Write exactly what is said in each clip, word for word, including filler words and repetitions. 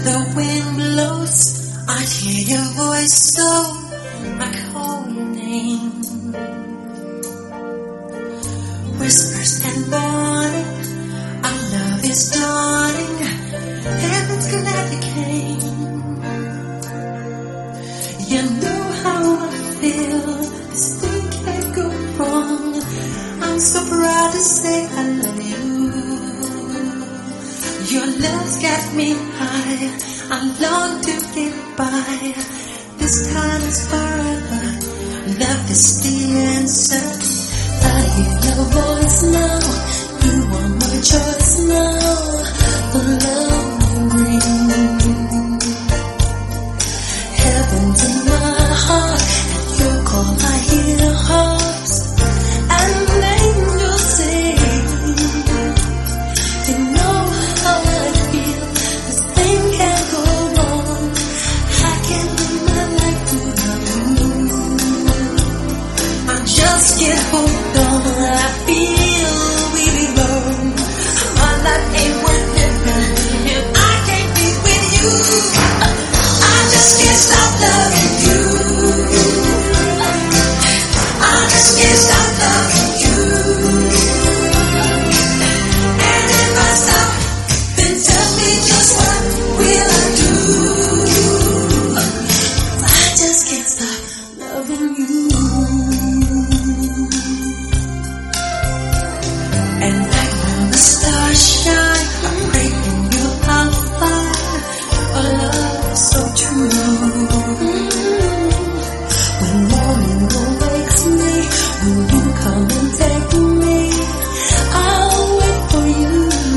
the wind blows, I hear your voice, so I call your name. Whispers and warning, our love is dawning. Heaven's glad you came. You know how I feel. This thing can't go wrong. I'm so proud to say I love you. Your love's got me high. I long to get by. This time is forever. Love is the answer. I hear your voice now. You are my choice now. The love will bring heaven to my heart. At your call I hear harps and angels sing. You know how I feel. This thing can't go wrong. I can live my life without you. I just can't hold on. I feel we belong. My life ain't worth living if I can't be with you. I just can't stop loving you. I just can't stop loving you. And if I stop, then tell me just what will I do? I just can't stop loving you. And like when the stars shine, I'm praying you'll have fire. A love so true. When morning awakes me, will you come and take me? I'll wait for you.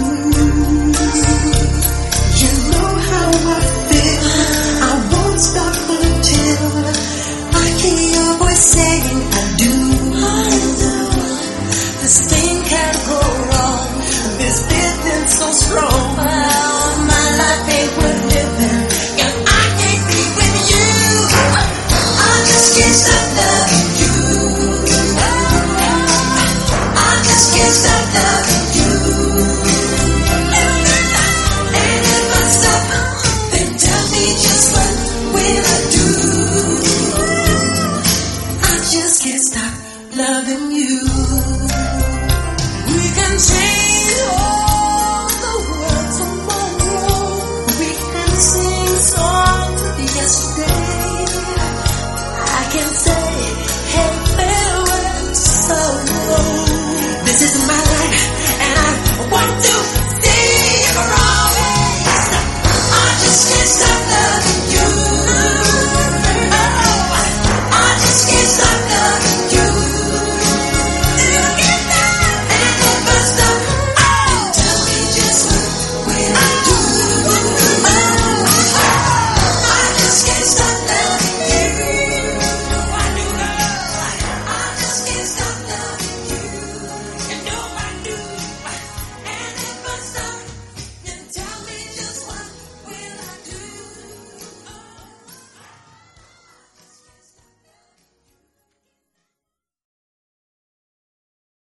You know how I feel. I won't stop until I hear your voice saying I do. I do. This thing can't go wrong. This feeling's so strong. Well, my life ain't worth living if I can't be with you. I just can't stop loving you. I just can't stop loving you. And if I stop, then tell me just what will I do? I just can't stop loving you. We can change.